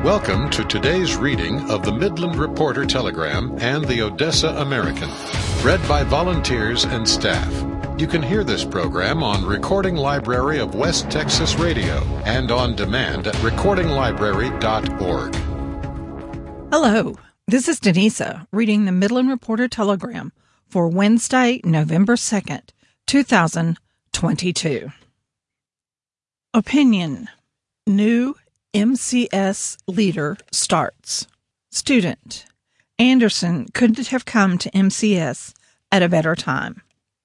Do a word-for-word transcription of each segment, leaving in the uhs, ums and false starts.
Welcome to today's reading of the Midland Reporter Telegram and the Odessa American, read by volunteers and staff. You can hear this program on Recording Library of West Texas Radio and on demand at recording library dot org. Hello, this is Denisa reading the Midland Reporter Telegram for Wednesday, November second, two thousand twenty-two. Opinion. New M C S leader starts. Student. Anderson couldn't have come to M C S at a better time.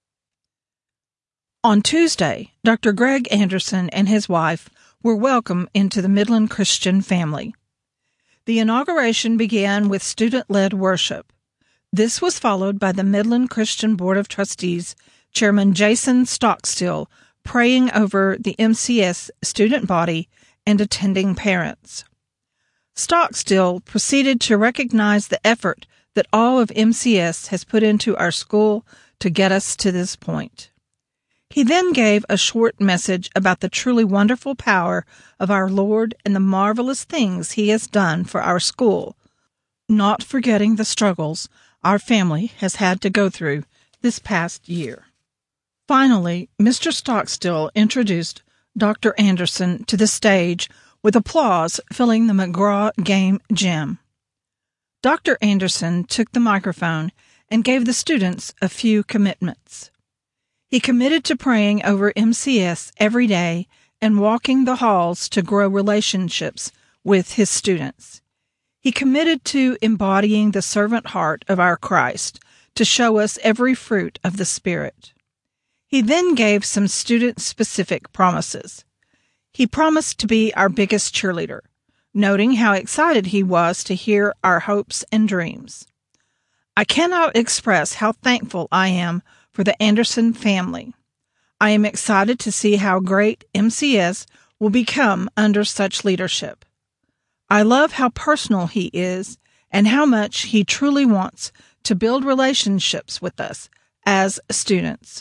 On Tuesday, Doctor Greg Anderson and his wife were welcomed into the Midland Christian family. The inauguration began with student-led worship. This was followed by the Midland Christian Board of Trustees Chairman Jason Stockstill praying over the M C S student body and attending parents. Stockstill proceeded to recognize the effort that all of M C S has put into our school to get us to this point. He then gave a short message about the truly wonderful power of our Lord and the marvelous things He has done for our school, not forgetting the struggles our family has had to go through this past year. Finally, Mister Stockstill introduced Doctor Anderson to the stage with applause filling the McGraw Game Gym. Doctor Anderson took the microphone and gave the students a few commitments. He committed to praying over M C S every day and walking the halls to grow relationships with his students. He committed to embodying the servant heart of our Christ to show us every fruit of the Spirit. He then gave some student-specific promises. He promised to be our biggest cheerleader, noting how excited he was to hear our hopes and dreams. I cannot express how thankful I am for the Anderson family. I am excited to see how great M C S will become under such leadership. I love how personal he is and how much he truly wants to build relationships with us as students.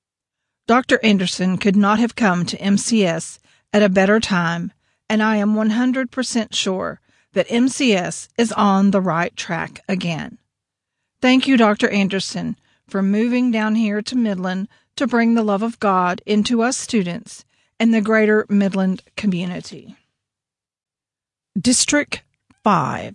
Doctor Anderson could not have come to M C S at a better time, and I am one hundred percent sure that M C S is on the right track again. Thank you, Doctor Anderson, for moving down here to Midland to bring the love of God into us students and the greater Midland community. District five.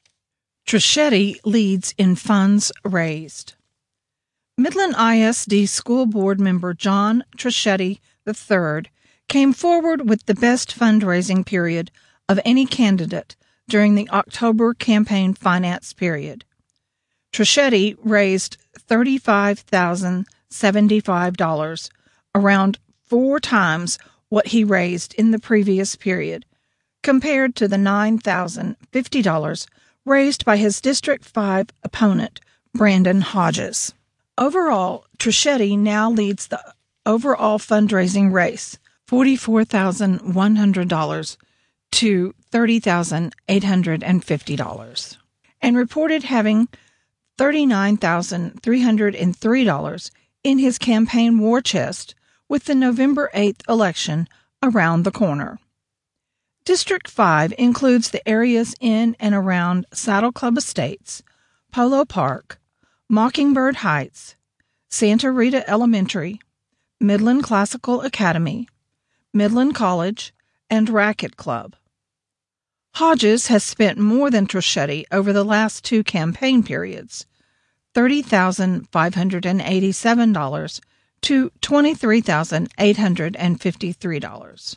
Treschetti leads in funds raised. Midland I S D School Board member John Treschetti the third came forward with the best fundraising period of any candidate during the October campaign finance period. Treschetti raised thirty-five thousand seventy-five dollars, around four times what he raised in the previous period, compared to the nine thousand fifty dollars raised by his District five opponent, Brandon Hodges. Overall, Treschetti now leads the overall fundraising race, forty-four thousand one hundred dollars to thirty thousand eight hundred fifty dollars, and reported having thirty-nine thousand three hundred three dollars in his campaign war chest with the November eighth election around the corner. District five includes the areas in and around Saddle Club Estates, Polo Park, Mockingbird Heights, Santa Rita Elementary, Midland Classical Academy, Midland College, and Racquet Club. Hodges has spent more than Treschetti over the last two campaign periods, thirty thousand five hundred eighty-seven dollars to twenty-three thousand eight hundred fifty-three dollars.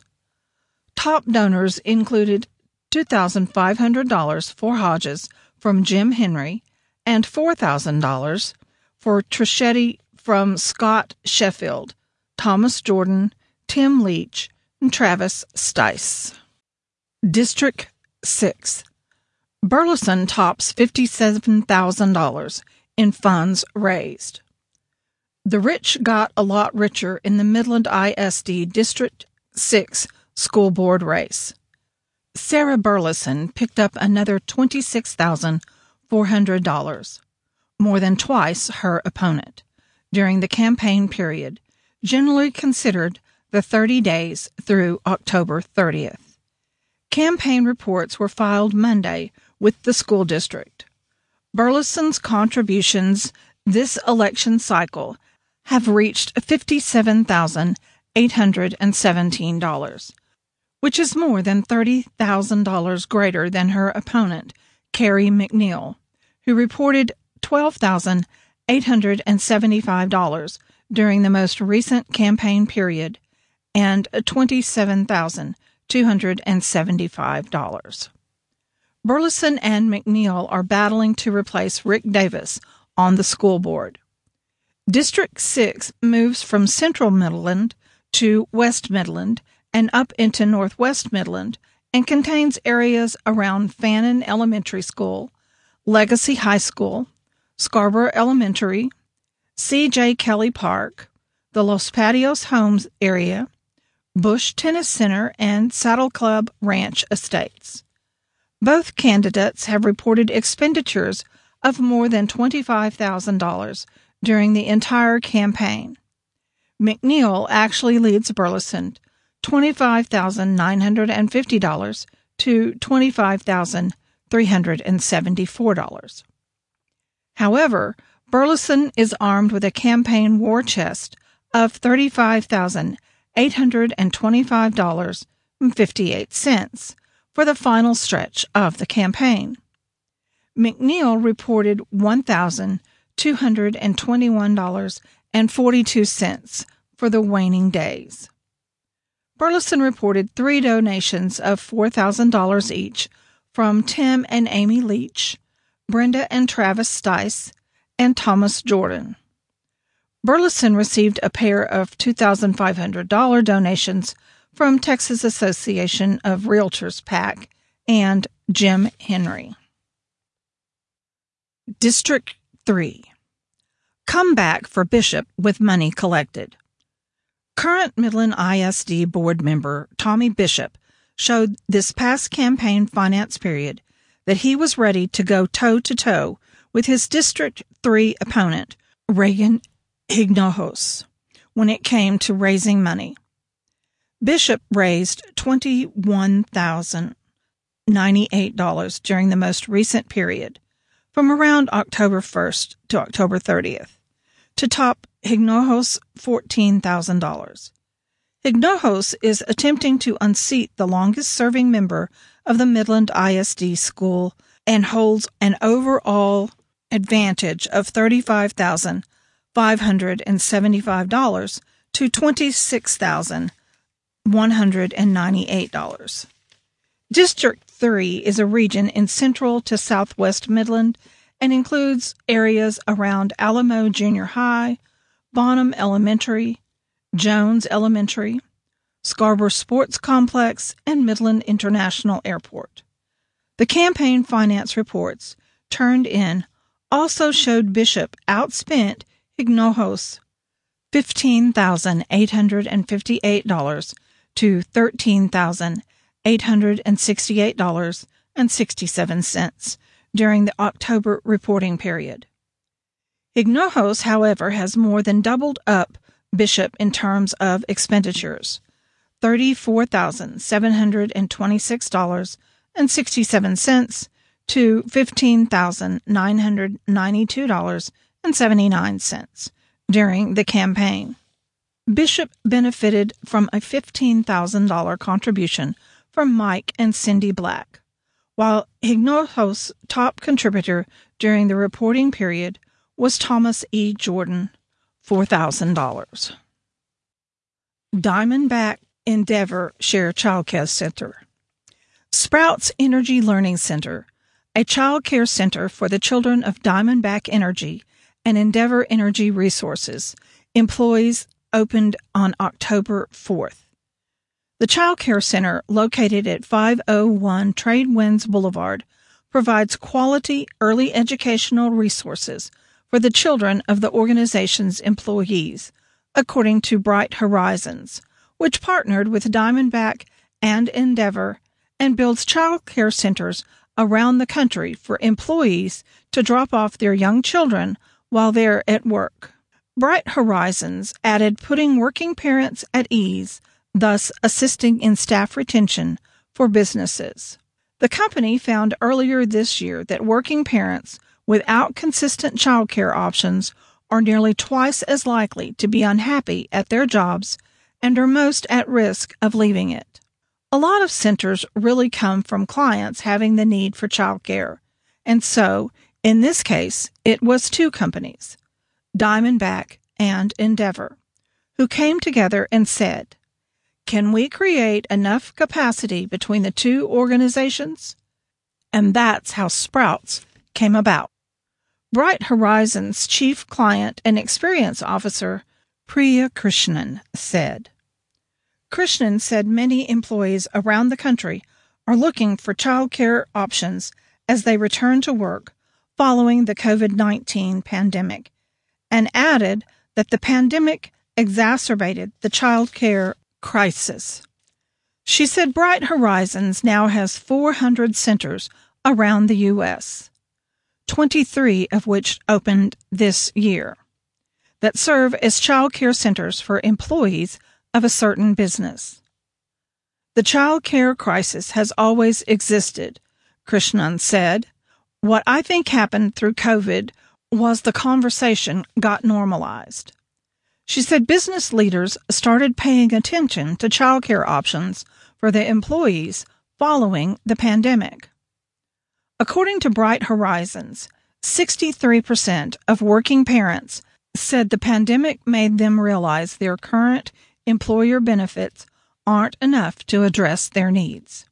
Top donors included two thousand five hundred dollars for Hodges from Jim Henry and four thousand dollars for Treschetti from Scott Sheffield, Thomas Jordan, Tim Leach, and Travis Stice. District six. Burleson tops fifty-seven thousand dollars in funds raised. The rich got a lot richer in the Midland I S D District six school board race. Sarah Burleson picked up another twenty-six thousand four hundred dollars, more than twice her opponent, during the campaign period, generally considered the thirty days through October thirtieth. Campaign reports were filed Monday with the school district. Burleson's contributions this election cycle have reached fifty-seven thousand eight hundred seventeen dollars, which is more than thirty thousand dollars greater than her opponent, Carrie McNeil, who reported twelve thousand eight hundred seventy-five dollars during the most recent campaign period and twenty-seven thousand two hundred seventy-five dollars. Burleson and McNeil are battling to replace Rick Davis on the school board. District six moves from Central Midland to West Midland and up into Northwest Midland and contains areas around Fannin Elementary School, Legacy High School, Scarborough Elementary, C J Kelly Park, the Los Patios Homes area, Bush Tennis Center, and Saddle Club Ranch Estates. Both candidates have reported expenditures of more than twenty-five thousand dollars during the entire campaign. McNeil actually leads Burleson twenty-five thousand nine hundred fifty dollars to twenty-five thousand three hundred seventy-four dollars. However, Burleson is armed with a campaign war chest of thirty-five thousand eight hundred twenty-five dollars and fifty-eight cents for the final stretch of the campaign. McNeil reported one thousand two hundred twenty-one dollars and forty-two cents for the waning days. Burleson reported three donations of four thousand dollars each from Tim and Amy Leach, Brenda and Travis Stice, and Thomas Jordan. Burleson received a pair of two thousand five hundred dollars donations from Texas Association of Realtors PAC and Jim Henry. District three. Comeback for Bishop with money collected. Current Midland I S D board member Tommy Bishop showed this past campaign finance period that he was ready to go toe-to-toe with his District three opponent, Reagan Hinojosa, when it came to raising money. Bishop raised twenty-one thousand ninety-eight dollars during the most recent period, from around October first to October thirtieth, to top Hinojosa's fourteen thousand dollars. Hinojosa is attempting to unseat the longest-serving member of the Midland I S D school and holds an overall advantage of thirty-five thousand five hundred seventy-five dollars to twenty-six thousand one hundred ninety-eight dollars. District three is a region in central to southwest Midland and includes areas around Alamo Junior High, Bonham Elementary, Jones Elementary, Scarborough Sports Complex, and Midland International Airport. The campaign finance reports turned in also showed Bishop outspent Hinojosa fifteen thousand eight hundred fifty-eight dollars to thirteen thousand eight hundred sixty-eight dollars and sixty-seven cents during the October reporting period. Hinojosa, however, has more than doubled up Bishop in terms of expenditures, thirty-four thousand seven hundred twenty-six dollars and sixty-seven cents to fifteen thousand nine hundred ninety-two dollars and seventy-nine cents during the campaign. Bishop benefited from a fifteen thousand dollars contribution from Mike and Cindy Black, while Hinojosa's top contributor during the reporting period was Thomas E. Jordan, four thousand dollars. Diamondback Endeavor Share Child Care Center. Sprouts Energy Learning Center, a child care center for the children of Diamondback Energy and Endeavor Energy Resources, employees opened on October fourth. The Child Care Center, located at five oh one Trade Winds Boulevard, provides quality early educational resources for the children of the organization's employees, according to Bright Horizons, which partnered with Diamondback and Endeavor and builds child care centers around the country for employees to drop off their young children while they're at work. Bright Horizons added putting working parents at ease, thus assisting in staff retention for businesses. The company found earlier this year that working parents without consistent childcare options are nearly twice as likely to be unhappy at their jobs and are most at risk of leaving it. A lot of centers really come from clients having the need for childcare, and so, in this case, it was two companies, Diamondback and Endeavor, who came together and said, "Can we create enough capacity between the two organizations?" And that's how Sprouts came about. Bright Horizons Chief Client and Experience Officer Priya Krishnan said, Krishnan said many employees around the country are looking for childcare options as they return to work following the covid nineteen pandemic, and added that the pandemic exacerbated the childcare crisis. She said Bright Horizons now has four hundred centers around the U S, twenty-three of which opened this year, that serve as child care centers for employees of a certain business. The child care crisis has always existed, Krishnan said. What I think happened through COVID was the conversation got normalized. She said business leaders started paying attention to child care options for their employees following the pandemic. According to Bright Horizons, sixty-three percent of working parents said the pandemic made them realize their current employer benefits aren't enough to address their needs.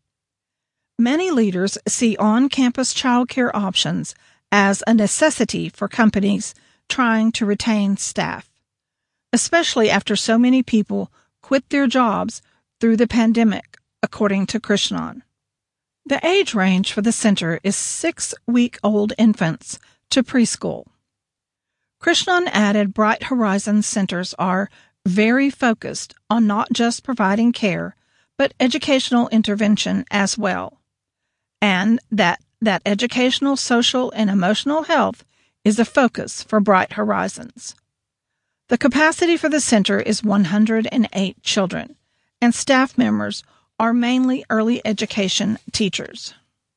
Many leaders see on-campus child care options as a necessity for companies trying to retain staff, especially after so many people quit their jobs through the pandemic, according to Krishnan. The age range for the center is six-week-old infants to preschool. Krishnan added Bright Horizons centers are very focused on not just providing care, but educational intervention as well, and that that educational, social, and emotional health is a focus for Bright Horizons. The capacity for the center is one hundred eight children, and staff members are mainly early education teachers.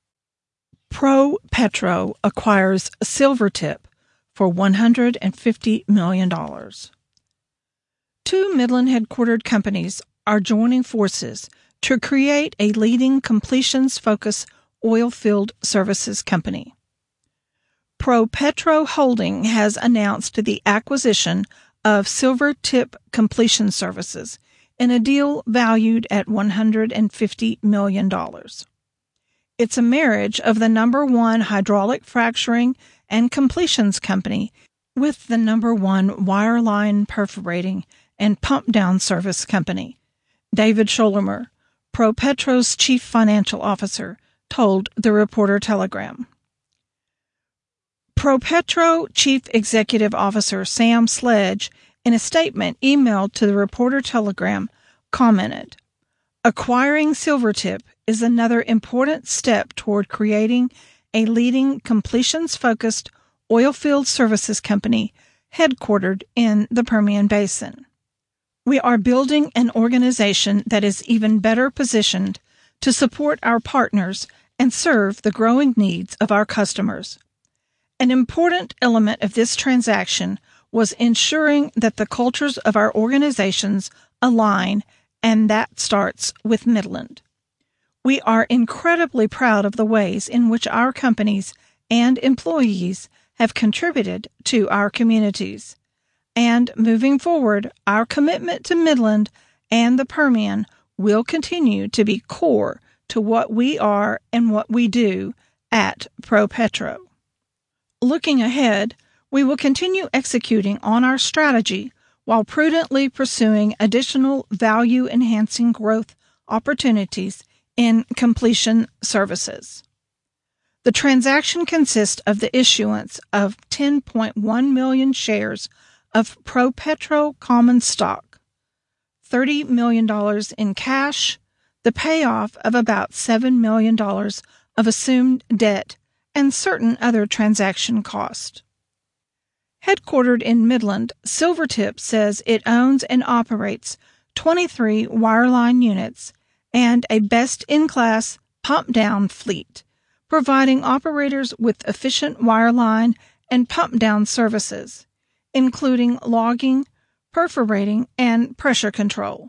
ProPetro acquires Silvertip for one hundred fifty million dollars. Two Midland-headquartered companies are joining forces to create a leading completions-focused oilfield services company. ProPetro Holding has announced the acquisition of Silvertip Completion Services in a deal valued at one hundred fifty million dollars. It's a marriage of the number one hydraulic fracturing and completions company with the number one wireline perforating and pump-down service company. David Schollemer, ProPetro's chief financial officer, told the Reporter-Telegram. ProPetro Chief Executive Officer Sam Sledge, in a statement emailed to the Reporter-Telegram, commented, "Acquiring Silvertip is another important step toward creating a leading completions-focused oilfield services company headquartered in the Permian Basin. We are building an organization that is even better positioned to support our partners and serve the growing needs of our customers. An important element of this transaction was ensuring that the cultures of our organizations align, and that starts with Midland. We are incredibly proud of the ways in which our companies and employees have contributed to our communities. And moving forward, our commitment to Midland and the Permian will continue to be core to what we are and what we do at ProPetro. Looking ahead, we will continue executing on our strategy while prudently pursuing additional value-enhancing growth opportunities in completion services. The transaction consists of the issuance of ten point one million shares of ProPetro common stock, thirty million dollars in cash, the payoff of about seven million dollars of assumed debt, and certain other transaction costs. Headquartered in Midland, Silvertip says it owns and operates twenty-three wireline units and a best-in-class pump-down fleet, providing operators with efficient wireline and pump-down services, including logging, perforating, and pressure control.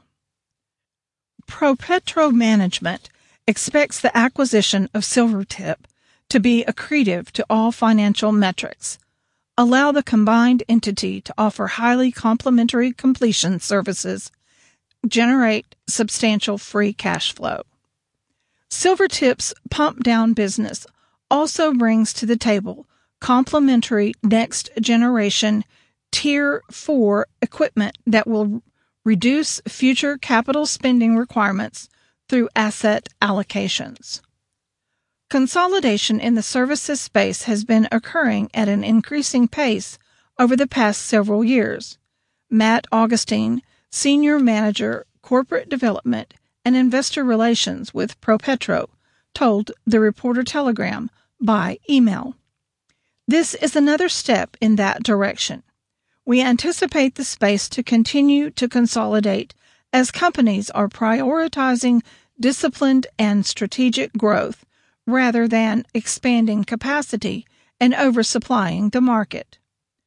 ProPetro Management expects the acquisition of Silvertip to be accretive to all financial metrics, allow the combined entity to offer highly complementary completion services, generate substantial free cash flow. Silvertip's pump-down business also brings to the table complementary next-generation Tier four equipment that will reduce future capital spending requirements through asset allocations. Consolidation in the services space has been occurring at an increasing pace over the past several years. Matt Augustine, Senior Manager, Corporate Development and Investor Relations with ProPetro, told the Reporter Telegram by email. This is another step in that direction. We anticipate the space to continue to consolidate as companies are prioritizing disciplined and strategic growth rather than expanding capacity and oversupplying the market.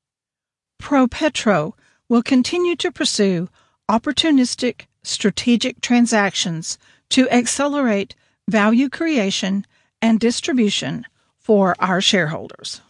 ProPetro will continue to pursue opportunistic strategic transactions to accelerate value creation and distribution for our shareholders.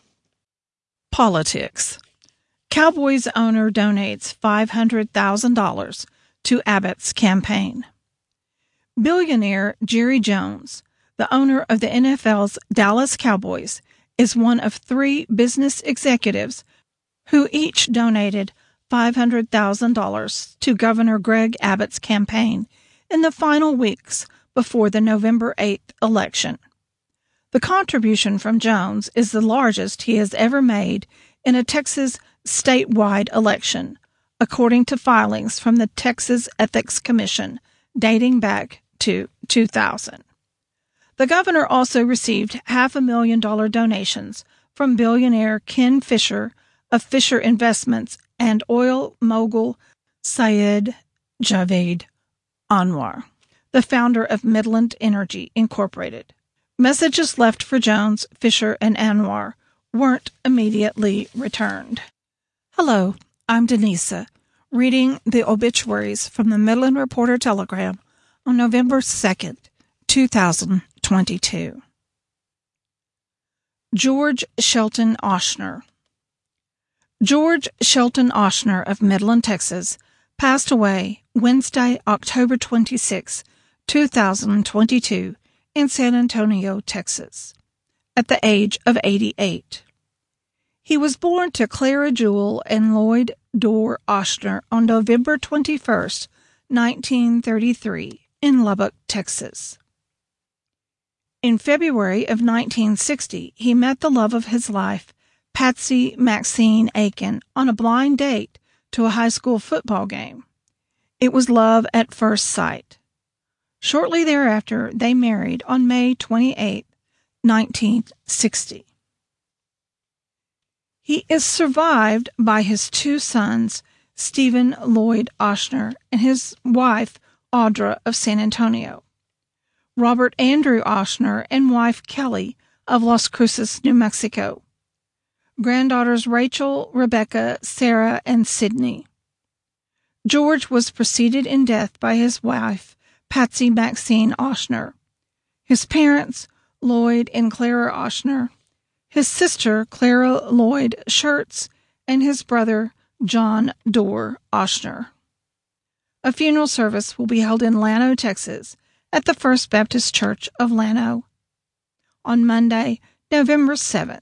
Politics. Cowboys owner donates five hundred thousand dollars to Abbott's campaign. Billionaire Jerry Jones, the owner of the N F L's Dallas Cowboys, is one of three business executives who each donated five hundred thousand dollars to Governor Greg Abbott's campaign in the final weeks before the November eighth election. The contribution from Jones is the largest he has ever made in a Texas statewide election, according to filings from the Texas Ethics Commission dating back to two thousand. The governor also received half a million dollar donations from billionaire Ken Fisher of Fisher Investments and oil mogul Syed Javed Anwar, the founder of Midland Energy Incorporated. Messages left for Jones, Fisher, and Anwar weren't immediately returned. Hello, I'm Denisa, reading the obituaries from the Midland Reporter Telegram on November second, two thousand twenty-two. George Shelton Ochsner. George Shelton Ochsner of Midland, Texas, passed away Wednesday, October twenty-sixth, two thousand twenty-two, in San Antonio, Texas, at the age of eighty-eight. He was born to Clara Jewel and Lloyd Dorr Ochsner on November twenty-first, nineteen thirty-three, in Lubbock, Texas. In February of nineteen sixty, he met the love of his life, Patsy Maxine Aiken, on a blind date to a high school football game. It was love at first sight. Shortly thereafter, they married on May twenty-eighth, nineteen sixty. He is survived by his two sons, Stephen Lloyd Ochsner and his wife, Audra of San Antonio, Robert Andrew Ochsner and wife Kelly of Las Cruces, New Mexico, granddaughters Rachel, Rebecca, Sarah, and Sydney. George was preceded in death by his wife, Patsy Maxine Ochsner, his parents, Lloyd and Clara Ochsner, his sister, Clara Lloyd Schertz, and his brother, John Dorr Ochsner. A funeral service will be held in Llano, Texas, at the First Baptist Church of Llano on Monday, November seventh.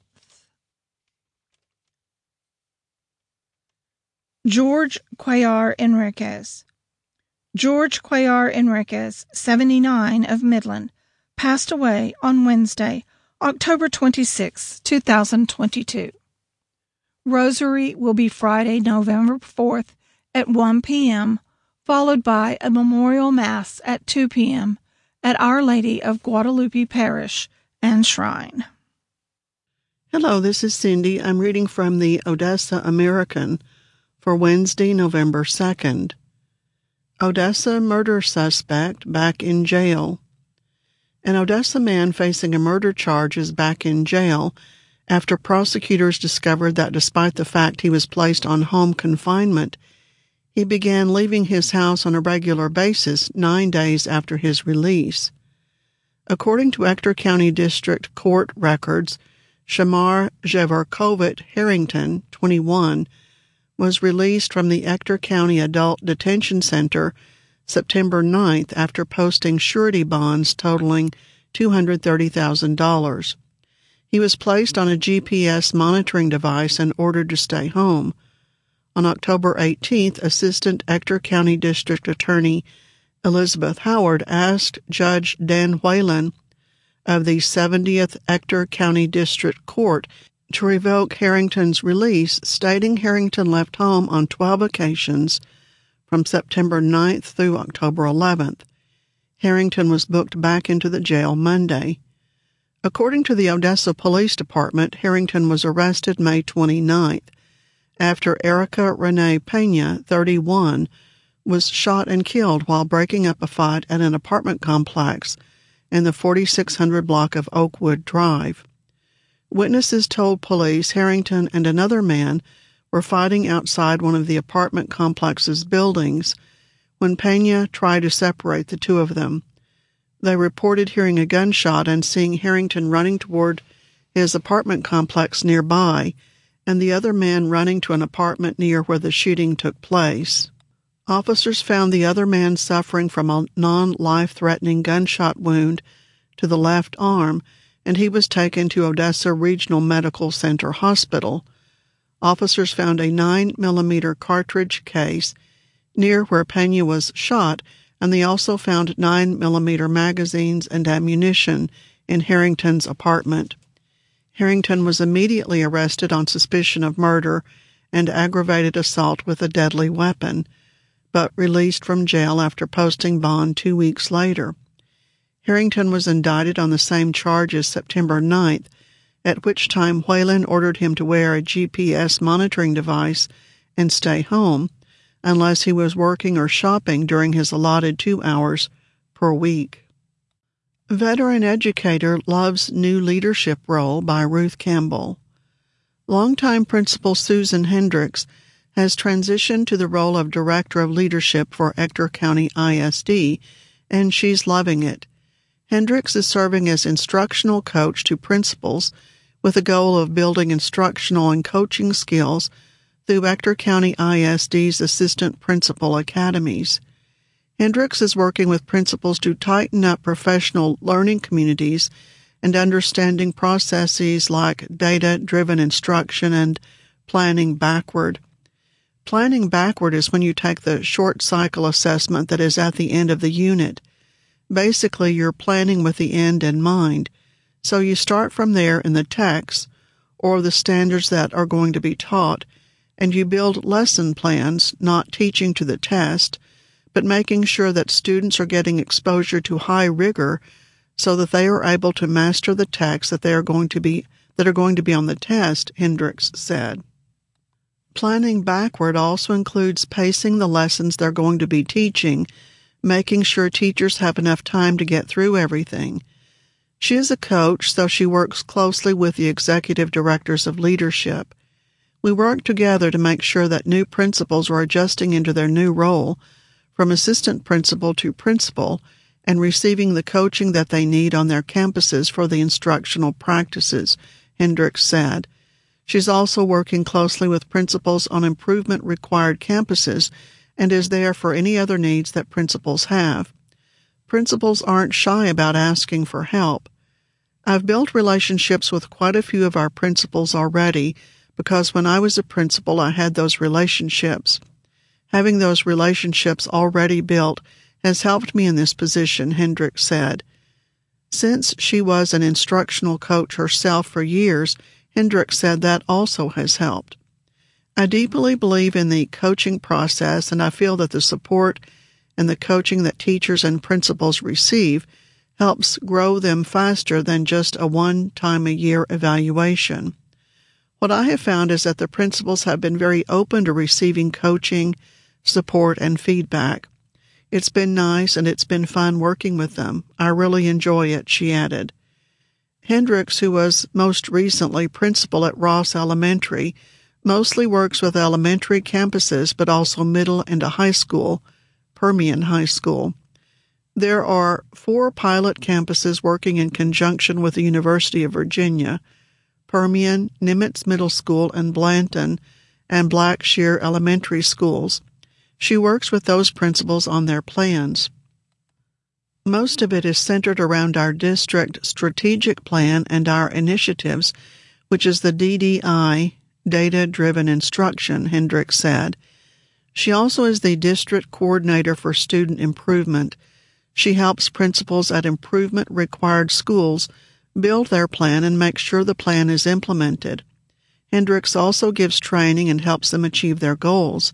George Cuellar Enriquez. George Cuellar Enriquez, seventy-nine, of Midland, passed away on Wednesday, October twenty-sixth, two thousand twenty-two. Rosary will be Friday, November fourth at one p.m., followed by a memorial mass at two p.m. at Our Lady of Guadalupe Parish and Shrine. Hello, this is Cindy. I'm reading from the Odessa American for Wednesday, November second. Odessa murder suspect back in jail. An Odessa man facing a murder charge is back in jail after prosecutors discovered that despite the fact he was placed on home confinement, he began leaving his house on a regular basis nine days after his release. According to Ector County District Court records, Shamar Jeverkovit Harrington, twenty-one, was released from the Ector County Adult Detention Center September ninth after posting surety bonds totaling two hundred thirty thousand dollars. He was placed on a G P S monitoring device and ordered to stay home. On October eighteenth, Assistant Ector County District Attorney Elizabeth Howard asked Judge Dan Whalen of the seventieth Ector County District Court to revoke Harrington's release, stating Harrington left home on twelve occasions from September ninth through October eleventh. Harrington was booked back into the jail Monday. According to the Odessa Police Department, Harrington was arrested May twenty-ninth after Erica Renee Pena, thirty-one, was shot and killed while breaking up a fight at an apartment complex in the forty-six hundred block of Oakwood Drive. Witnesses told police Harrington and another man were fighting outside one of the apartment complex's buildings when Pena tried to separate the two of them. They reported hearing a gunshot and seeing Harrington running toward his apartment complex nearby and the other man running to an apartment near where the shooting took place. Officers found the other man suffering from a non-life-threatening gunshot wound to the left arm, and he was taken to Odessa Regional Medical Center Hospital. Officers found a nine millimeter cartridge case near where Pena was shot, and they also found nine millimeter magazines and ammunition in Harrington's apartment. Harrington was immediately arrested on suspicion of murder and aggravated assault with a deadly weapon, but released from jail after posting bond two weeks later. Harrington was indicted on the same charges September ninth, at which time Whalen ordered him to wear a G P S monitoring device and stay home unless he was working or shopping during his allotted two hours per week. Veteran Educator Loves New Leadership Role by Ruth Campbell. Longtime Principal Susan Hendricks has transitioned to the role of Director of Leadership for Ector County I S D, and she's loving it. Hendricks is serving as instructional coach to principals with the goal of building instructional and coaching skills through Ector County I S D's Assistant Principal Academies. Hendricks is working with principals to tighten up professional learning communities and understanding processes like data-driven instruction and planning backward. Planning backward is when you take the short cycle assessment that is at the end of the unit. Basically, you're planning with the end in mind. So you start from there in the text or the standards that are going to be taught, and you build lesson plans, not teaching to the test, but making sure that students are getting exposure to high rigor so that they are able to master the text that they are going to be that are going to be on the test, Hendricks said. Planning backward also includes pacing the lessons they're going to be teaching, making sure teachers have enough time to get through everything. She is a coach, so she works closely with the executive directors of leadership. We work together to make sure that new principals are adjusting into their new role, from assistant principal to principal, and receiving the coaching that they need on their campuses for the instructional practices, Hendricks said. She's also working closely with principals on improvement-required campuses and is there for any other needs that principals have. Principals aren't shy about asking for help. I've built relationships with quite a few of our principals already because when I was a principal, I had those relationships. Having those relationships already built has helped me in this position, Hendricks said. Since she was an instructional coach herself for years, Hendricks said that also has helped. I deeply believe in the coaching process, and I feel that the support and the coaching that teachers and principals receive helps grow them faster than just a one-time-a-year evaluation. What I have found is that the principals have been very open to receiving coaching, support, and feedback. It's been nice and it's been fun working with them. I really enjoy it," she added. Hendricks, who was most recently principal at Ross Elementary, mostly works with elementary campuses but also middle and a high school, Permian High School. There are four pilot campuses working in conjunction with the University of Virginia: Permian, Nimitz Middle School, and Blanton, and Blackshear Elementary Schools. She works with those principals on their plans. Most of it is centered around our district strategic plan and our initiatives, which is the D D I, Data-Driven Instruction, Hendricks said. She also is the district coordinator for student improvement. She helps principals at improvement-required schools build their plan and make sure the plan is implemented. Hendricks also gives training and helps them achieve their goals.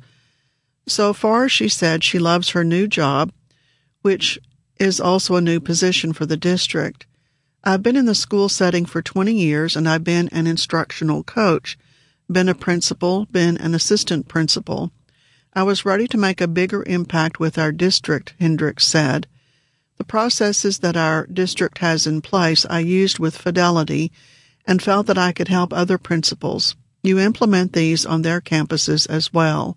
So far, she said she loves her new job, which is also a new position for the district. "I've been in the school setting for twenty years, and I've been an instructional coach, been a principal, been an assistant principal. I was ready to make a bigger impact with our district," Hendricks said. "The processes that our district has in place I used with fidelity and felt that I could help other principals. You implement these on their campuses as well.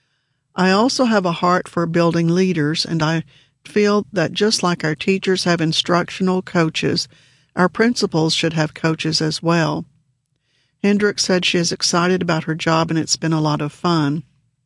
I also have a heart for building leaders, and I feel that just like our teachers have instructional coaches, our principals should have coaches as well." Hendricks said she is excited about her job and it's been a lot of fun.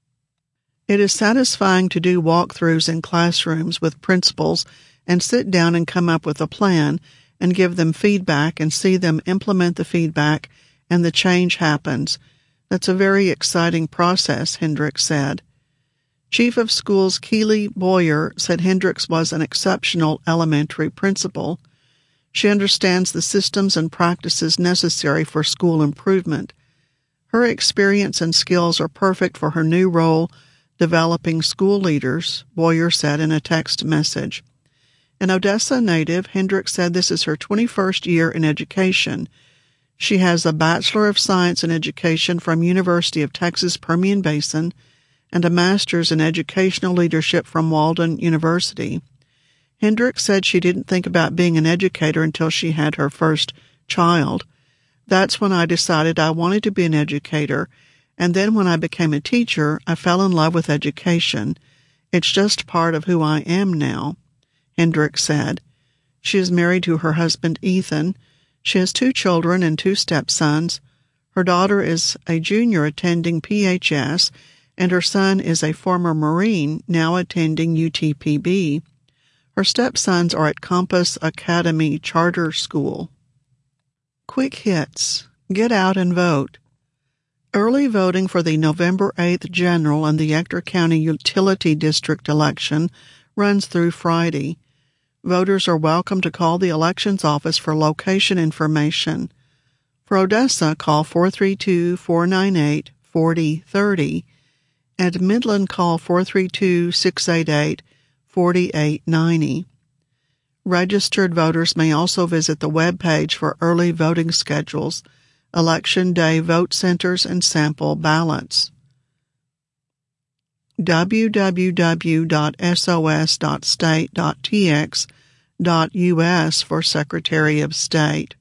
"It is satisfying to do walkthroughs in classrooms with principals and sit down and come up with a plan and give them feedback and see them implement the feedback and the change happens. That's a very exciting process," Hendricks said. Chief of Schools Keely Boyer said Hendricks was an exceptional elementary principal. She understands the systems and practices necessary for school improvement. Her experience and skills are perfect for her new role, developing school leaders, Boyer said in a text message. An Odessa native, Hendricks said this is her twenty-first year in education. She has a Bachelor of Science in Education from University of Texas Permian Basin and a Master's in Educational Leadership from Walden University. Hendricks said she didn't think about being an educator until she had her first child. "That's when I decided I wanted to be an educator, and then when I became a teacher, I fell in love with education. It's just part of who I am now," Hendricks said. She is married to her husband, Ethan. She has two children and two stepsons. Her daughter is a junior attending P H S, and her son is a former Marine now attending U T P B. Her stepsons are at Compass Academy Charter School. Quick hits. Get out and vote. Early voting for the November eighth general and the Ector County Utility District election runs through Friday. Voters are welcome to call the elections office for location information. For Odessa, call four three two, four nine eight, four zero three zero. At Midland, call four three two, six eight eight, four eight nine zero. Registered voters may also visit the web page for early voting schedules, Election Day vote centers, and sample ballots. w w w dot s o s dot state dot t x dot u s for Secretary of State.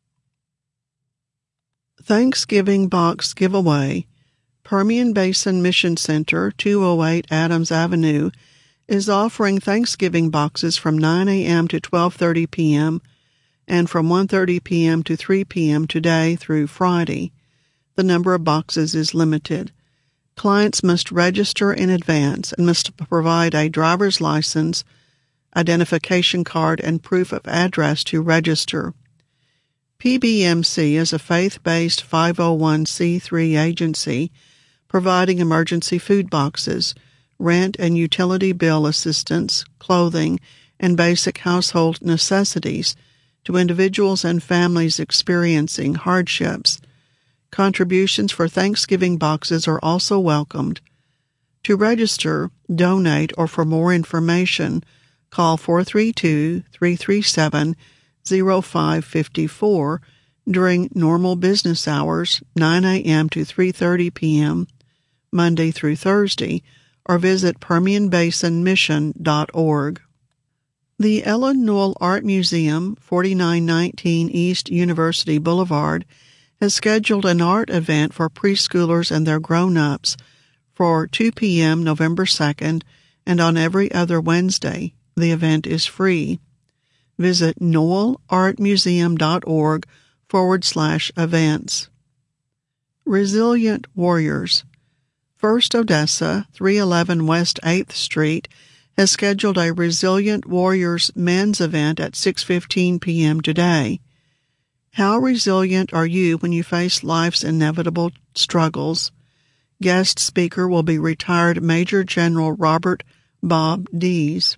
Thanksgiving Box Giveaway. Permian Basin Mission Center, two oh eight Adams Avenue, is offering Thanksgiving boxes from nine a.m. to twelve thirty p.m. and from one thirty p.m. to three p.m. today through Friday. The number of boxes is limited. Clients must register in advance and must provide a driver's license, identification card, and proof of address to register. P B M C is a faith-based five oh one c three agency providing emergency food boxes, rent and utility bill assistance, clothing, and basic household necessities to individuals and families experiencing hardships. Contributions for Thanksgiving boxes are also welcomed. To register, donate, or for more information, call four three two, three three seven, zero five five four during normal business hours, nine a.m. to three thirty p.m., Monday through Thursday, or visit permian basin mission dot org. The Ellen Newell Art Museum, forty-nine nineteen East University Boulevard, has scheduled an art event for preschoolers and their grown-ups for two p.m. November second, and on every other Wednesday. The event is free. Visit newellartmuseum.org forward slash events. Resilient Warriors. First Odessa, three eleven West eighth Street, has scheduled a Resilient Warriors men's event at six fifteen p.m. today. How resilient are you when you face life's inevitable struggles? Guest speaker will be retired Major General Robert Bob Dees.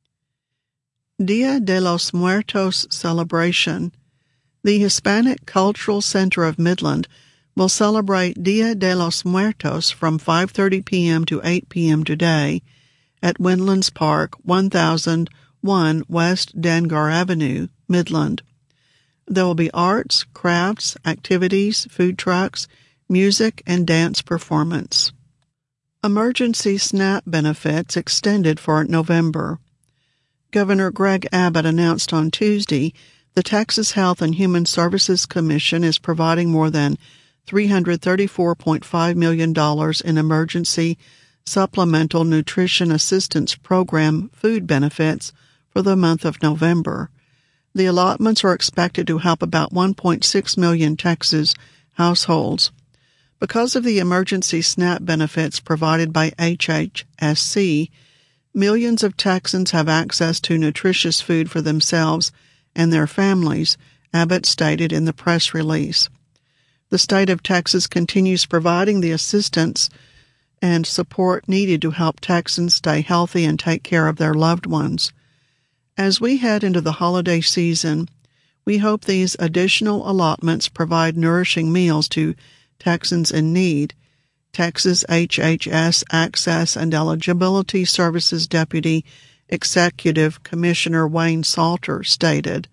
Dia de los Muertos celebration. The Hispanic Cultural Center of Midland will celebrate Dia de los Muertos from five thirty p.m. to eight p.m. today at Windlands Park, one thousand one West Dangar Avenue, Midland. There will be arts, crafts, activities, food trucks, music, and dance performance. Emergency SNAP benefits extended for November. Governor Greg Abbott announced on Tuesday the Texas Health and Human Services Commission is providing more than three hundred thirty-four point five million dollars in emergency supplemental nutrition assistance program food benefits for the month of November. The allotments are expected to help about one point six million Texas households. Because of the emergency SNAP benefits provided by H H S C, millions of Texans have access to nutritious food for themselves and their families, Abbott stated in the press release. The state of Texas continues providing the assistance and support needed to help Texans stay healthy and take care of their loved ones. As we head into the holiday season, we hope these additional allotments provide nourishing meals to Texans in need, Texas H H S Access and Eligibility Services Deputy Executive Commissioner Wayne Salter stated.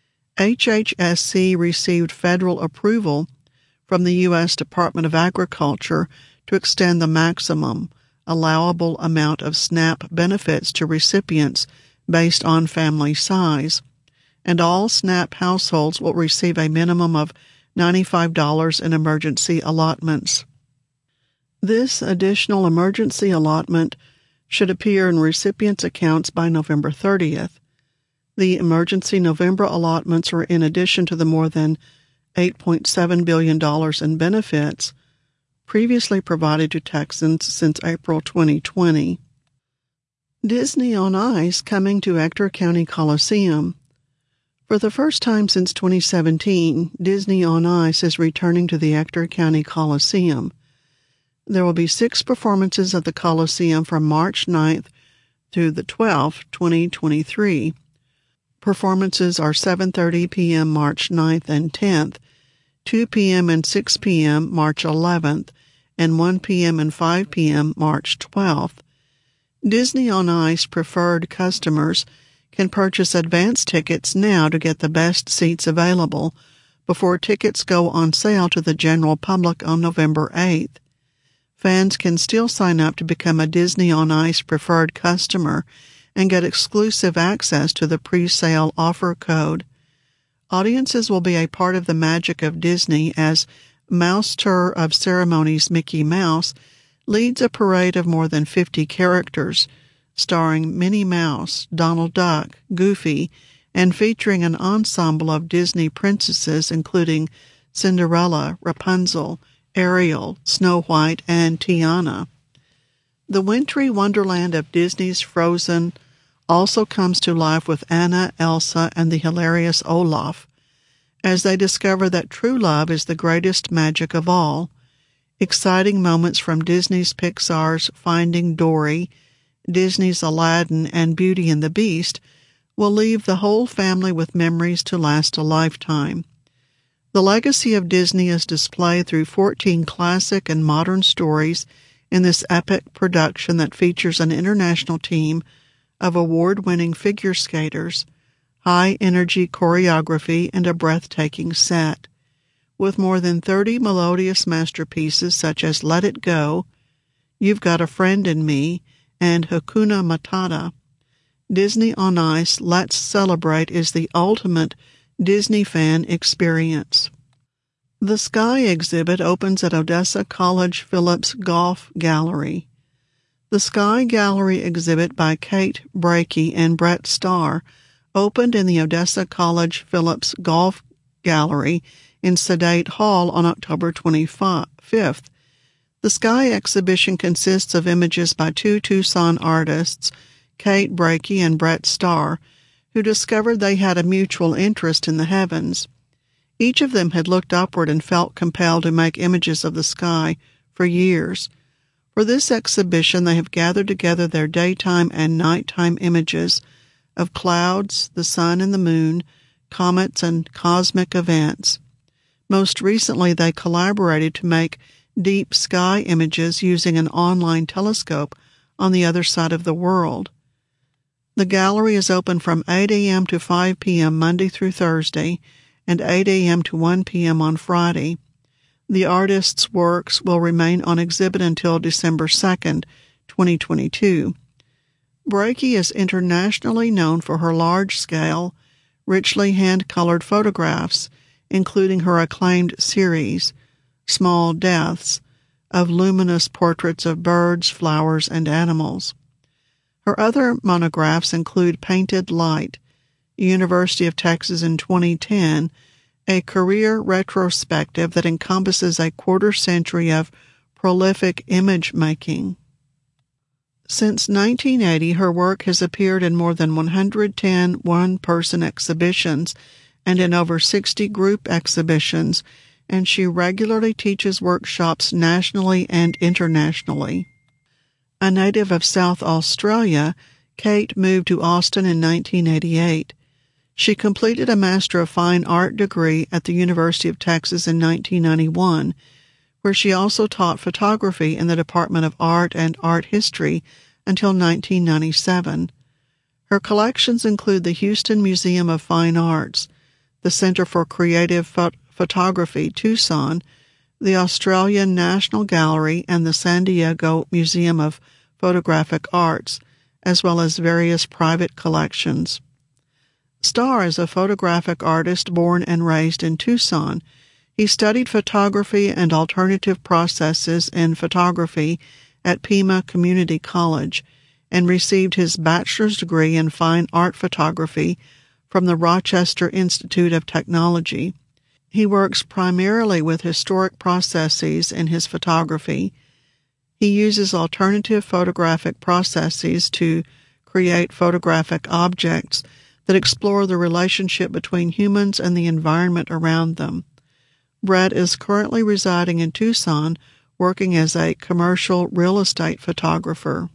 H H S C received federal approval from the U S Department of Agriculture to extend the maximum allowable amount of SNAP benefits to recipients based on family size, and all SNAP households will receive a minimum of ninety-five dollars in emergency allotments. This additional emergency allotment should appear in recipients' accounts by November thirtieth. The emergency November allotments are in addition to the more than eight point seven billion dollars in benefits previously provided to Texans since April twenty twenty. Disney on Ice coming to Ector County Coliseum. For the first time since twenty seventeen, Disney on Ice is returning to the Ector County Coliseum. There will be six performances at the Coliseum from March ninth through the twelfth, twenty twenty-three. Performances are seven thirty p.m. March ninth and tenth, two p.m. and six p.m. March eleventh, and one p.m. and five p.m. March twelfth. Disney on Ice preferred customers can purchase advance tickets now to get the best seats available before tickets go on sale to the general public on November eighth. Fans can still sign up to become a Disney on Ice preferred customer and get exclusive access to the pre-sale offer code. Audiences will be a part of the magic of Disney as Mouseter of Ceremonies Mickey Mouse leads a parade of more than fifty characters, starring Minnie Mouse, Donald Duck, Goofy, and featuring an ensemble of Disney princesses including Cinderella, Rapunzel, Ariel, Snow White, and Tiana. The wintry wonderland of Disney's Frozen also comes to life with Anna, Elsa, and the hilarious Olaf, as they discover that true love is the greatest magic of all. Exciting moments from Disney's Pixar's Finding Dory, Disney's Aladdin, and Beauty and the Beast will leave the whole family with memories to last a lifetime. The legacy of Disney is displayed through fourteen classic and modern stories in this epic production that features an international team of award-winning figure skaters, high-energy choreography, and a breathtaking set. With more than thirty melodious masterpieces such as Let It Go, You've Got a Friend in Me, and Hakuna Matata. Disney on Ice Let's Celebrate is the ultimate Disney fan experience. The Sky exhibit opens at Odessa College Phillips Golf Gallery. The Sky Gallery exhibit by Kate Brakey and Brett Starr opened in the Odessa College Phillips Golf Gallery in Sedate Hall on October twenty-fifth. The Sky exhibition consists of images by two Tucson artists, Kate Brakey and Brett Starr, who discovered they had a mutual interest in the heavens. Each of them had looked upward and felt compelled to make images of the sky for years. For this exhibition, they have gathered together their daytime and nighttime images of clouds, the sun and the moon, comets, and cosmic events. Most recently, they collaborated to make deep sky images using an online telescope on the other side of the world. The gallery is open from eight a.m. to five p.m. Monday through Thursday and eight a.m. to one p.m. on Friday. The artists' works will remain on exhibit until December second, twenty twenty-two. Brakey is internationally known for her large-scale, richly hand-colored photographs, including her acclaimed series, Small Deaths, of luminous portraits of birds, flowers, and animals. Her other monographs include Painted Light, University of Texas in twenty ten, a career retrospective that encompasses a quarter century of prolific image making. Since nineteen eighty, her work has appeared in more than one hundred ten one-person exhibitions and in over sixty group exhibitions, and she regularly teaches workshops nationally and internationally. A native of South Australia, Kate moved to Austin in nineteen eighty-eight. She completed a Master of Fine Art degree at the University of Texas in nineteen ninety-one, where she also taught photography in the Department of Art and Art History until nineteen ninety-seven. Her collections include the Houston Museum of Fine Arts, the Center for Creative Ph- Photography, Tucson, the Australian National Gallery, and the San Diego Museum of Photographic Arts, as well as various private collections. Starr is a photographic artist born and raised in Tucson. He studied photography and alternative processes in photography at Pima Community College and received his bachelor's degree in fine art photography from the Rochester Institute of Technology. He works primarily with historic processes in his photography. He uses alternative photographic processes to create photographic objects that explore the relationship between humans and the environment around them. Brett is currently residing in Tucson, working as a commercial real estate photographer.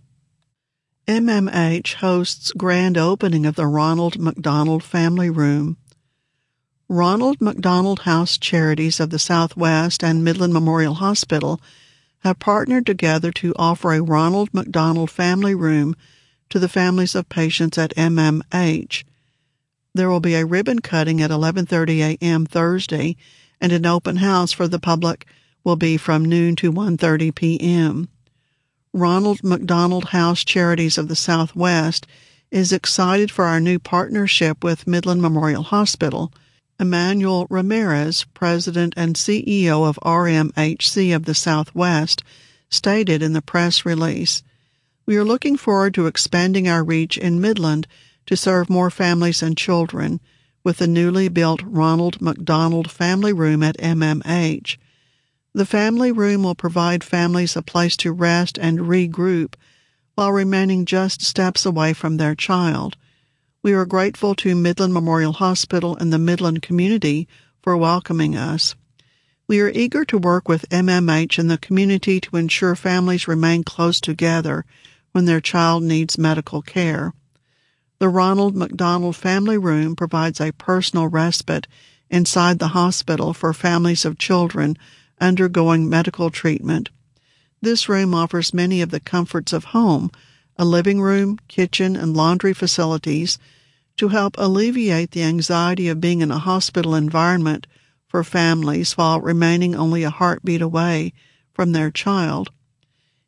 M M H hosts grand opening of the Ronald McDonald Family Room. Ronald McDonald House Charities of the Southwest and Midland Memorial Hospital have partnered together to offer a Ronald McDonald Family Room to the families of patients at M M H. There will be a ribbon cutting at eleven thirty a.m. Thursday, and an open house for the public will be from noon to one thirty p.m. Ronald McDonald House Charities of the Southwest is excited for our new partnership with Midland Memorial Hospital. Emmanuel Ramirez, President and C E O of R M H C of the Southwest, stated in the press release, "We are looking forward to expanding our reach in Midland to serve more families and children with the newly built Ronald McDonald Family Room at M M H. The family room will provide families a place to rest and regroup while remaining just steps away from their child. We are grateful to Midland Memorial Hospital and the Midland community for welcoming us. We are eager to work with M M H and the community to ensure families remain close together when their child needs medical care. The Ronald McDonald Family Room provides a personal respite inside the hospital for families of children undergoing medical treatment. This room offers many of the comforts of home, a living room, kitchen, and laundry facilities to help alleviate the anxiety of being in a hospital environment for families while remaining only a heartbeat away from their child.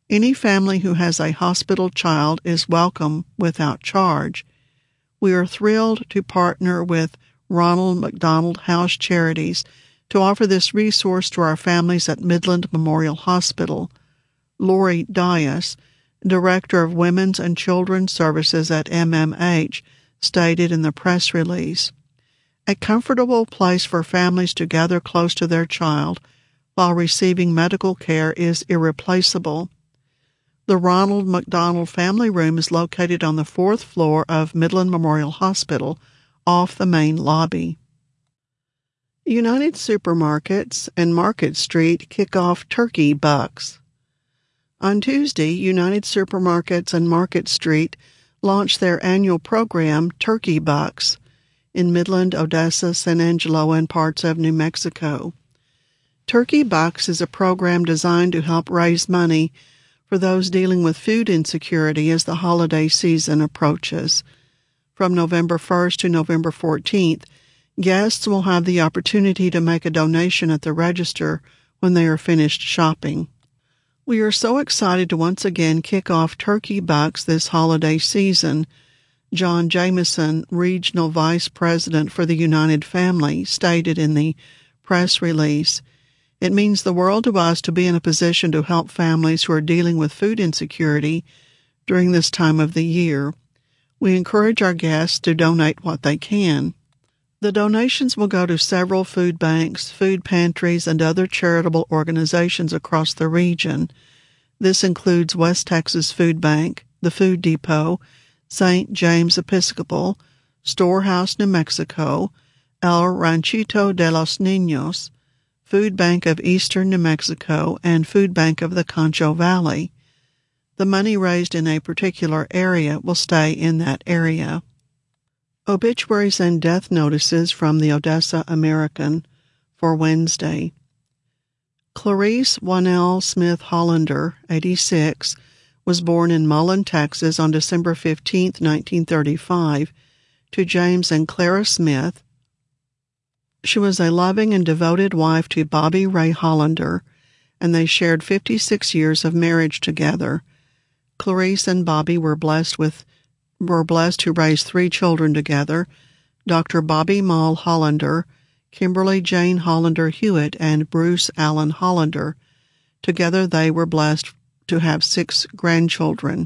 Any family who has a hospital child is welcome without charge. We are thrilled to partner with Ronald McDonald House Charities to offer this resource to our families at Midland Memorial Hospital. Lori Dias, Director of Women's and Children's Services at M M H, stated in the press release, "A comfortable place for families to gather close to their child while receiving medical care is irreplaceable." The Ronald McDonald Family Room is located on the fourth floor of Midland Memorial Hospital, off the main lobby. United Supermarkets and Market Street kick off Turkey Bucks. On Tuesday, United Supermarkets and Market Street launched their annual program, Turkey Bucks, in Midland, Odessa, San Angelo, and parts of New Mexico. Turkey Bucks is a program designed to help raise money for those dealing with food insecurity as the holiday season approaches. From November first to November fourteenth, guests will have the opportunity to make a donation at the register when they are finished shopping. We are so excited to once again kick off Turkey Bucks this holiday season, John Jameson, Regional Vice President for the United Family, stated in the press release. It means the world to us to be in a position to help families who are dealing with food insecurity during this time of the year. We encourage our guests to donate what they can. The donations will go to several food banks, food pantries, and other charitable organizations across the region. This includes West Texas Food Bank, the Food Depot, Saint James Episcopal, Storehouse, New Mexico, El Ranchito de los Niños, Food Bank of Eastern New Mexico, and Food Bank of the Concho Valley. The money raised in a particular area will stay in that area. Obituaries and death notices from the Odessa American for Wednesday. Clarice Wanell Smith Hollander, eighty-six, was born in Mullen, Texas on December fifteenth, nineteen thirty-five, to James and Clara Smith. She was a loving and devoted wife to Bobby Ray Hollander, and they shared fifty-six years of marriage together. Clarice and Bobby were blessed with were blessed to raise three children together, Doctor Bobby Maul Hollander, Kimberly Jane Hollander Hewitt, and Bruce Allen Hollander. Together they were blessed to have six grandchildren.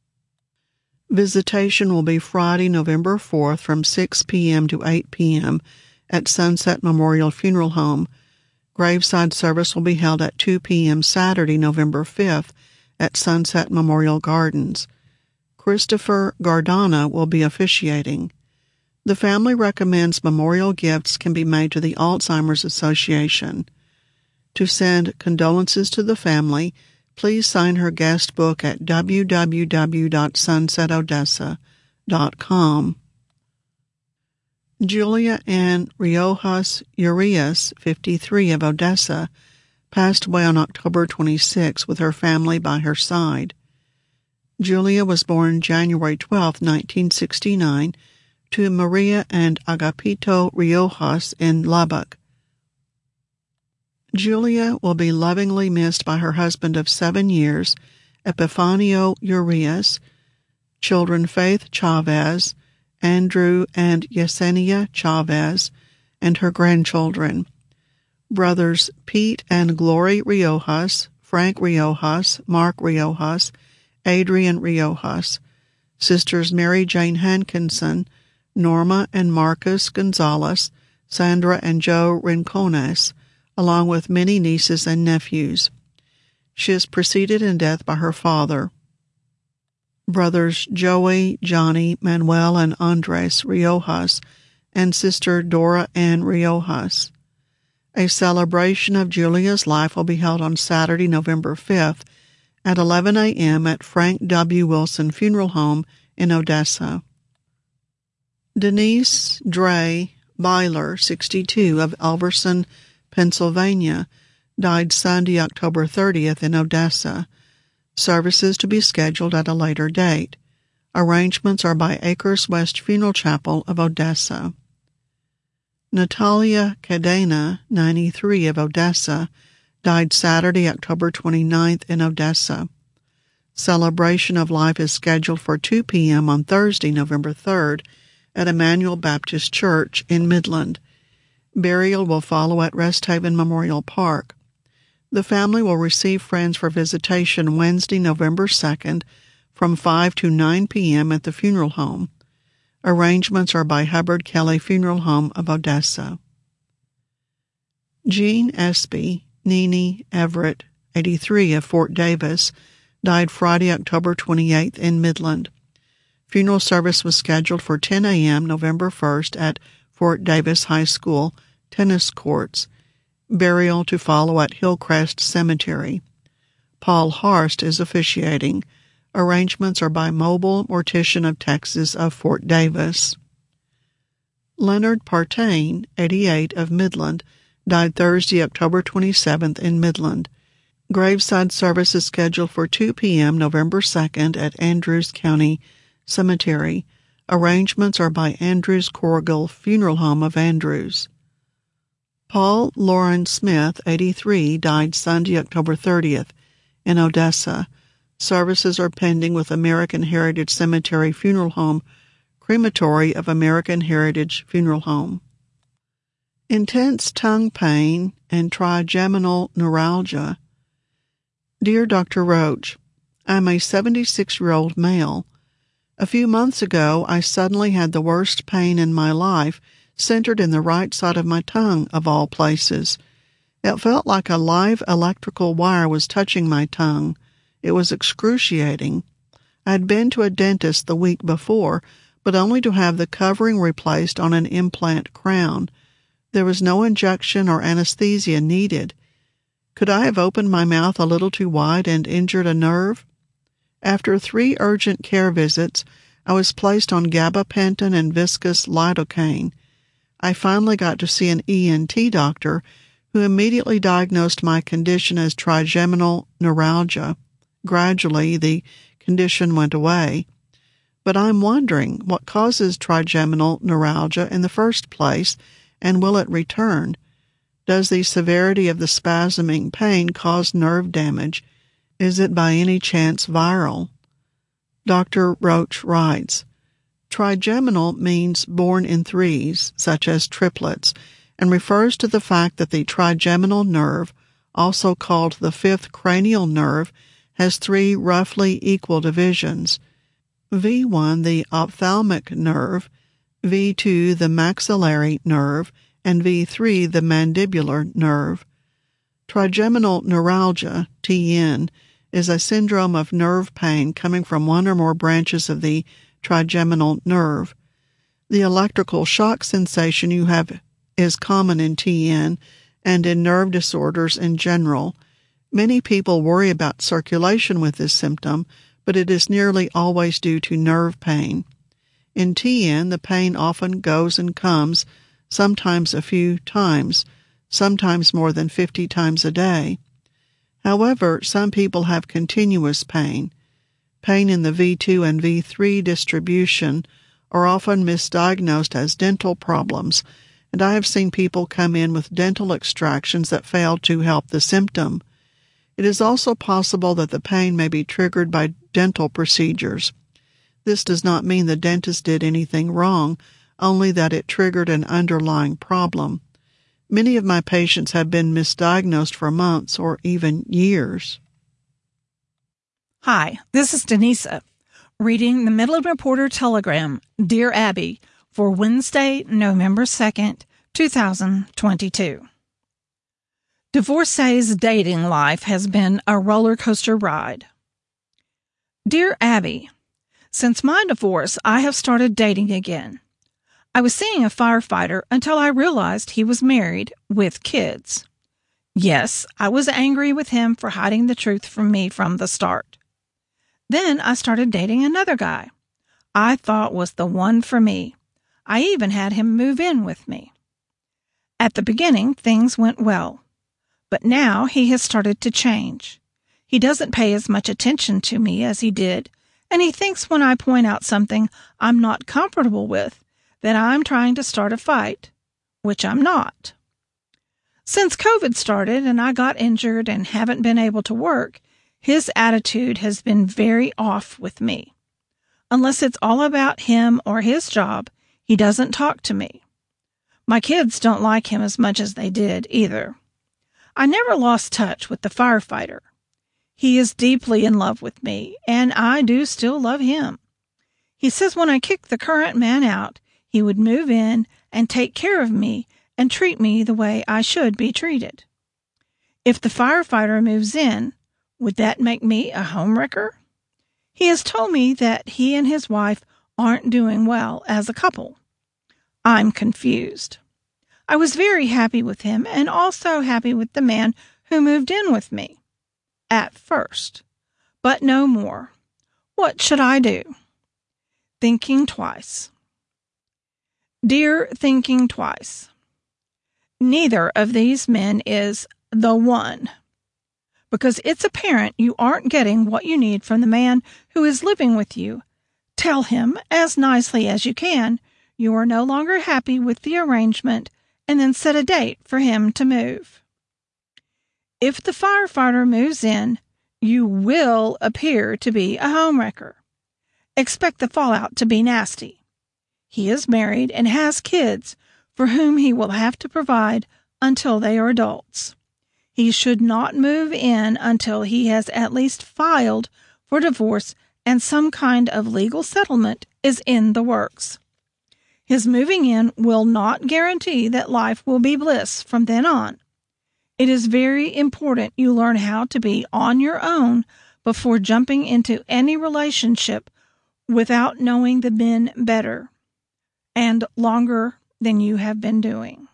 Visitation will be Friday, November fourth from six p.m. to eight p.m. at Sunset Memorial Funeral Home. Graveside service will be held at two p.m. Saturday, November fifth at Sunset Memorial Gardens. Christopher Gardana will be officiating. The family recommends memorial gifts can be made to the Alzheimer's Association. To send condolences to the family, please sign her guest book at w w w dot sunset odessa dot com. Julia Ann Riojas Urias, fifty-three, of Odessa, passed away on October twenty-sixth with her family by her side. Julia was born January twelfth, nineteen sixty-nine, to Maria and Agapito Riojas in Lubbock. Julia will be lovingly missed by her husband of seven years, Epifanio Urias, children Faith Chavez, Andrew and Yesenia Chavez, and her grandchildren, brothers Pete and Glory Riojas, Frank Riojas, Mark Riojas, Adrian Riojas, sisters Mary Jane Hankinson, Norma and Marcus Gonzalez, Sandra and Joe Rincones, along with many nieces and nephews. She is preceded in death by her father, brothers Joey, Johnny, Manuel, and Andres Riojas, and sister Dora Ann Riojas. A celebration of Julia's life will be held on Saturday, November fifth, at eleven a.m. at Frank W. Wilson Funeral Home in Odessa. Denise Dre Byler, sixty-two, of Elverson, Pennsylvania, died Sunday, October thirtieth, in Odessa. Services to be scheduled at a later date. Arrangements are by Acres West Funeral Chapel of Odessa. Natalia Cadena, ninety-three, of Odessa, died Saturday, October twenty-ninth, in Odessa. Celebration of Life is scheduled for two p.m. on Thursday, November third, at Emmanuel Baptist Church in Midland. Burial will follow at Rest Haven Memorial Park. The family will receive friends for visitation Wednesday, November second, from five to nine p.m. at the funeral home. Arrangements are by Hubbard Kelly Funeral Home of Odessa. Jean Espy, Nene Everett, eighty-three, of Fort Davis, died Friday, October twenty-eighth in Midland. Funeral service was scheduled for ten a.m. November first at Fort Davis High School tennis courts. Burial to follow at Hillcrest Cemetery. Paul Harst is officiating. Arrangements are by Mobile Mortician of Texas of Fort Davis. Leonard Partain, eighty-eight, of Midland, died Thursday, October twenty-seventh in Midland. Graveside service is scheduled for two p.m. November second at Andrews County Cemetery. Arrangements are by Andrews Corrigal Funeral Home of Andrews. Paul Lauren Smith, eighty-three, died Sunday, October thirtieth, in Odessa. Services are pending with American Heritage Cemetery Funeral Home, crematory of American Heritage Funeral Home. Intense tongue pain and trigeminal neuralgia. Dear Doctor Roach, I'm a seventy-six-year-old male. A few months ago, I suddenly had the worst pain in my life, centered in the right side of my tongue, of all places. It felt like a live electrical wire was touching my tongue. It was excruciating. I had been to a dentist the week before, but only to have the covering replaced on an implant crown. There was no injection or anesthesia needed. Could I have opened my mouth a little too wide and injured a nerve? After three urgent care visits, I was placed on gabapentin and viscous lidocaine. I finally got to see an E N T doctor who immediately diagnosed my condition as trigeminal neuralgia. Gradually, the condition went away. But I'm wondering what causes trigeminal neuralgia in the first place, and will it return? Does the severity of the spasming pain cause nerve damage? Is it by any chance viral? Doctor Roach writes, trigeminal means born in threes, such as triplets, and refers to the fact that the trigeminal nerve, also called the fifth cranial nerve, has three roughly equal divisions. V one, the ophthalmic nerve, V two, the maxillary nerve, and V three, the mandibular nerve. Trigeminal neuralgia, T N, is a syndrome of nerve pain coming from one or more branches of the trigeminal nerve. The electrical shock sensation you have is common in T N and in nerve disorders in general. Many people worry about circulation with this symptom, but it is nearly always due to nerve pain. In T N, the pain often goes and comes, sometimes a few times, sometimes more than fifty times a day. However, some people have continuous pain. Pain in the V two and V three distribution are often misdiagnosed as dental problems, and I have seen people come in with dental extractions that failed to help the symptom. It is also possible that the pain may be triggered by dental procedures. This does not mean the dentist did anything wrong, only that it triggered an underlying problem. Many of my patients have been misdiagnosed for months or even years. Hi, this is Denisa, reading the Midland Reporter Telegram, Dear Abby, for Wednesday, November second, two thousand twenty-two. Divorcee's dating life has been a roller coaster ride. Dear Abby, since my divorce, I have started dating again. I was seeing a firefighter until I realized he was married with kids. Yes, I was angry with him for hiding the truth from me from the start. Then I started dating another guy I thought was the one for me. I even had him move in with me. At the beginning, things went well, but now he has started to change. He doesn't pay as much attention to me as he did, and he thinks when I point out something I'm not comfortable with, that I'm trying to start a fight, which I'm not. Since COVID started and I got injured and haven't been able to work, His attitude has been very off with me. Unless it's all about him or his job, he doesn't talk to me. My kids don't like him as much as they did either. I never lost touch with the firefighter. He is deeply in love with me, and I do still love him. He says when I kick the current man out, he would move in and take care of me and treat me the way I should be treated. If the firefighter moves in, would that make me a homewrecker? He has told me that he and his wife aren't doing well as a couple. I'm confused. I was very happy with him and also happy with the man who moved in with me. At first. But no more. What should I do? Thinking twice. Dear Thinking Twice, neither of these men is the one, because it's apparent you aren't getting what you need from the man who is living with you. Tell him, as nicely as you can, you are no longer happy with the arrangement, and then set a date for him to move. If the firefighter moves in, you will appear to be a homewrecker. Expect the fallout to be nasty. He is married and has kids for whom he will have to provide until they are adults. He should not move in until he has at least filed for divorce and some kind of legal settlement is in the works. His moving in will not guarantee that life will be bliss from then on. It is very important you learn how to be on your own before jumping into any relationship without knowing the men better and longer than you have been doing.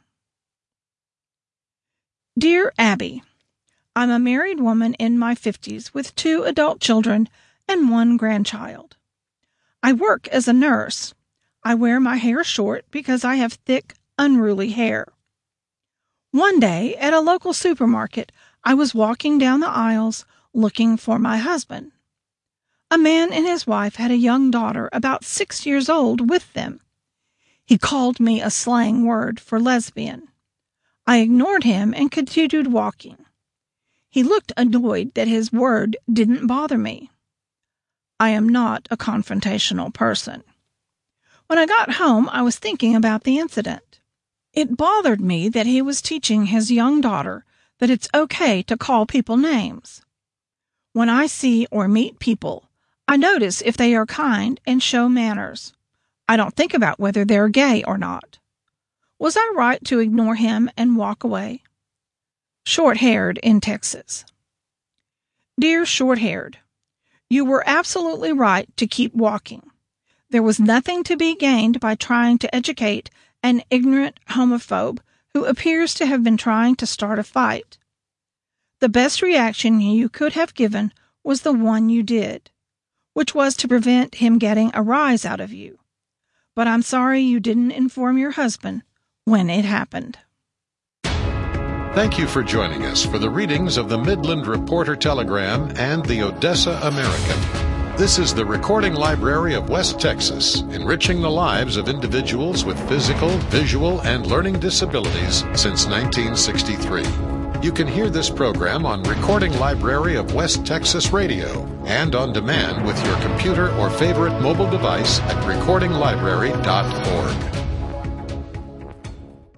Dear Abby, I'm a married woman in my fifties with two adult children and one grandchild. I work as a nurse. I wear my hair short because I have thick, unruly hair. One day, at a local supermarket, I was walking down the aisles looking for my husband. A man and his wife had a young daughter about six years old with them. He called me a slang word for lesbian. I ignored him and continued walking. He looked annoyed that his word didn't bother me. I am not a confrontational person. When I got home, I was thinking about the incident. It bothered me that he was teaching his young daughter that it's okay to call people names. When I see or meet people, I notice if they are kind and show manners. I don't think about whether they're gay or not. Was I right to ignore him and walk away? Short-haired in Texas. Dear Short-haired, you were absolutely right to keep walking. There was nothing to be gained by trying to educate an ignorant homophobe who appears to have been trying to start a fight. The best reaction you could have given was the one you did, which was to prevent him getting a rise out of you. But I'm sorry you didn't inform your husband when it happened. Thank you for joining us for the readings of the Midland Reporter Telegram and the Odessa American. This is the Recording Library of West Texas, enriching the lives of individuals with physical, visual, and learning disabilities since nineteen sixty-three. You can hear this program on Recording Library of West Texas Radio and on demand with your computer or favorite mobile device at recording library dot org.